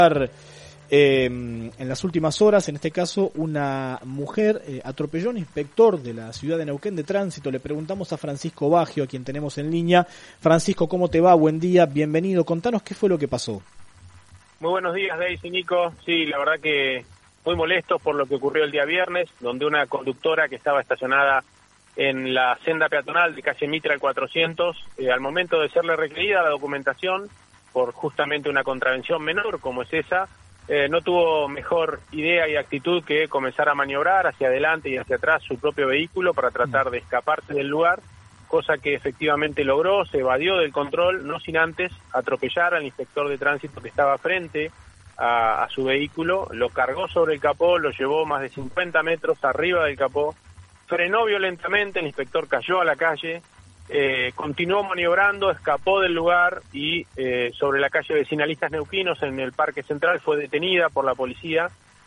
En las últimas horas, en este caso, una mujer atropelló a un inspector de la ciudad de Neuquén de tránsito. Le preguntamos a Francisco Baggio, a quien tenemos en línea. Francisco, ¿cómo te va? Buen día, bienvenido. Contanos qué fue lo que pasó. Muy buenos días, Daisy y Nico. Sí, la verdad que muy molestos por lo que ocurrió el día viernes, donde una conductora que estaba estacionada en la senda peatonal de calle Mitra al 400, al momento de serle requerida la documentación por justamente una contravención menor como es esa, no tuvo mejor idea y actitud que comenzar a maniobrar hacia adelante y hacia atrás su propio vehículo para tratar de escaparse del lugar, cosa que efectivamente logró, se evadió del control, no sin antes atropellar al inspector de tránsito que estaba frente a su vehículo, lo cargó sobre el capó, lo llevó más de 50 metros arriba del capó, frenó violentamente, el inspector cayó a la calle, continuó maniobrando, escapó del lugar y sobre la calle Vecinalistas Neuquinos en el Parque Central fue detenida por la policía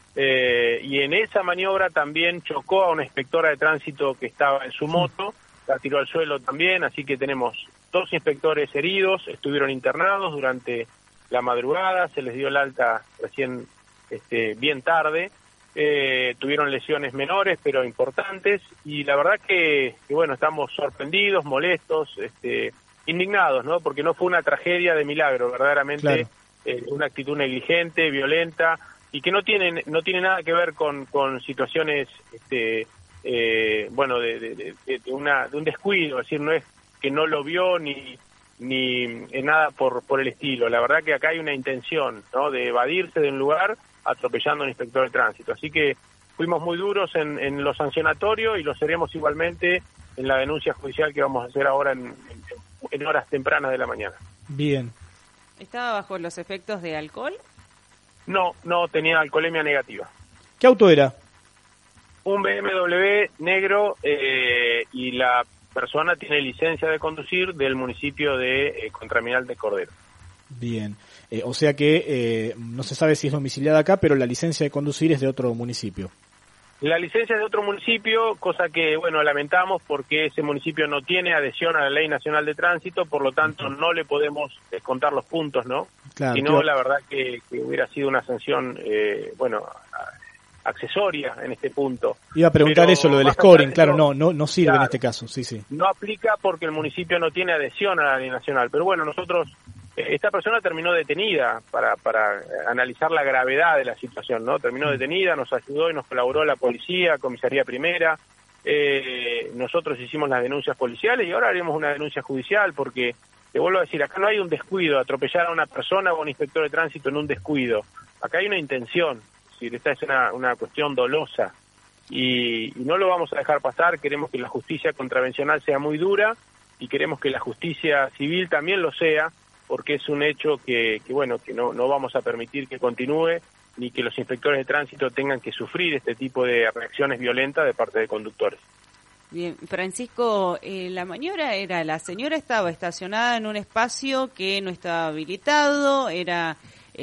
y en esa maniobra también chocó a una inspectora de tránsito que estaba en su moto, la tiró al suelo también, así que tenemos 2 inspectores heridos, estuvieron internados durante la madrugada, se les dio el alta recién bien tarde. Tuvieron lesiones menores pero importantes y la verdad que bueno, estamos sorprendidos, molestos, indignados, ¿no? Porque no fue una tragedia de milagro, verdaderamente claro. Una actitud negligente, violenta y que no tiene nada que ver con situaciones bueno, de un descuido, es decir, no es que no lo vio ni nada por el estilo. La verdad que acá hay una intención, ¿no? De evadirse de un lugar atropellando a un inspector de tránsito. Así que fuimos muy duros en lo sancionatorio y lo seremos igualmente en la denuncia judicial que vamos a hacer ahora en horas tempranas de la mañana. Bien. ¿Estaba bajo los efectos de alcohol? No tenía alcoholemia negativa. ¿Qué auto era? Un BMW negro y la persona tiene licencia de conducir del municipio de Contraminal de Cordero. Bien, o sea que no se sabe si es domiciliada acá, pero la licencia de conducir es de otro municipio. La licencia es de otro municipio, cosa que, bueno, lamentamos porque ese municipio no tiene adhesión a la Ley Nacional de Tránsito, por lo tanto no le podemos descontar los puntos, ¿no? Claro, sino la verdad que hubiera sido una sanción, bueno, accesoria en este punto. Iba a preguntar eso, lo del scoring, claro, no sirve claro, en este caso, sí. No aplica porque el municipio no tiene adhesión a la Ley Nacional, pero bueno, nosotros... Esta persona terminó detenida para analizar la gravedad de la situación, ¿no? Terminó detenida, nos ayudó y nos colaboró la policía, comisaría primera. Nosotros hicimos las denuncias policiales y ahora haremos una denuncia judicial porque, te vuelvo a decir, acá no hay un descuido, atropellar a una persona o a un inspector de tránsito en un descuido. Acá hay una intención, es decir, esta es una cuestión dolosa y no lo vamos a dejar pasar. Queremos que la justicia contravencional sea muy dura y queremos que la justicia civil también lo sea, porque es un hecho que bueno, que no vamos a permitir que continúe, ni que los inspectores de tránsito tengan que sufrir este tipo de reacciones violentas de parte de conductores. Bien, Francisco, la maniobra era, la señora estaba estacionada en un espacio que no estaba habilitado, era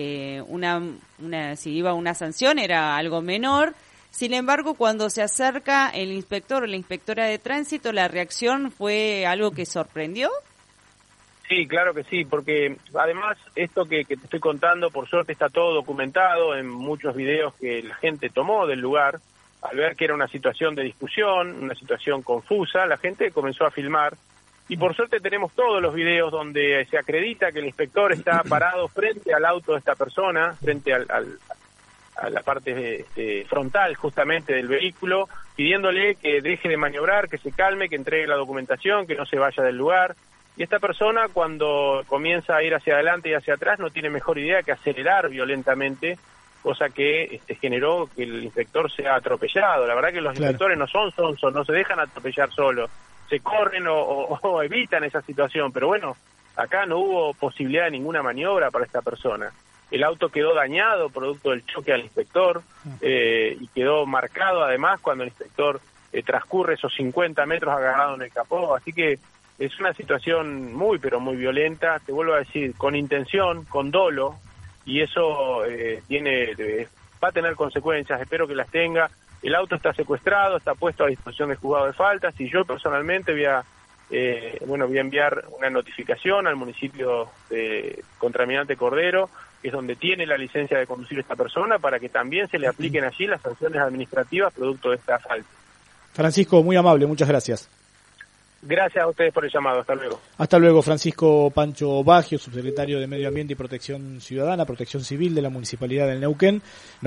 si iba una sanción era algo menor. Sin embargo, cuando se acerca el inspector o la inspectora de tránsito, ¿la reacción fue algo que sorprendió? Sí, claro que sí, porque además esto que te estoy contando, por suerte está todo documentado en muchos videos que la gente tomó del lugar. Al ver que era una situación de discusión, una situación confusa, la gente comenzó a filmar. Y por suerte tenemos todos los videos donde se acredita que el inspector está parado frente al auto de esta persona, frente a la parte frontal justamente del vehículo, pidiéndole que deje de maniobrar, que se calme, que entregue la documentación, que no se vaya del lugar. Y esta persona, cuando comienza a ir hacia adelante y hacia atrás, no tiene mejor idea que acelerar violentamente, cosa que generó que el inspector sea atropellado. La verdad que los inspectores no son sonsos, no se dejan atropellar solos, se corren o evitan esa situación, pero bueno, acá no hubo posibilidad de ninguna maniobra para esta persona. El auto quedó dañado producto del choque al inspector y quedó marcado además cuando el inspector transcurre esos 50 metros agarrado en el capó, así que es una situación muy, pero muy violenta, te vuelvo a decir, con intención, con dolo, y eso va a tener consecuencias, espero que las tenga. El auto está secuestrado, está puesto a disposición del juzgado de faltas, y yo personalmente voy a voy a enviar una notificación al municipio de Contramirante Cordero, que es donde tiene la licencia de conducir esta persona, para que también se le apliquen allí las sanciones administrativas producto de esta falta. Francisco, muy amable, muchas gracias. Gracias a ustedes por el llamado. Hasta luego. Hasta luego, Francisco Pancho Baggio, subsecretario de Medio Ambiente y Protección Ciudadana, Protección Civil de la Municipalidad del Neuquén.